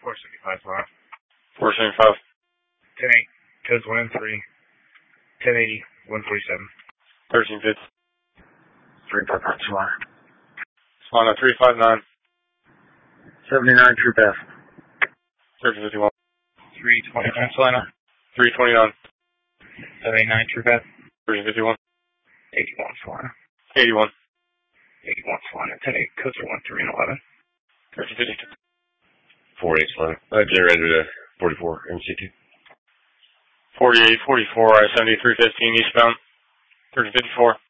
475 Solana. 475. 10-8, codes 1 and 3. 1080, 147. 1350. 355 Solana. Solana 359. 79 True Path. 1351. 329 Solana. 329. 789 True Path. 1351. 81 Solana. 81. 81 Solana. 10-8, codes are 1, 3, and 11. 1350. 48 Solana. Generated to 44 MCT. 48, 44, I-70, 315 eastbound. 1354.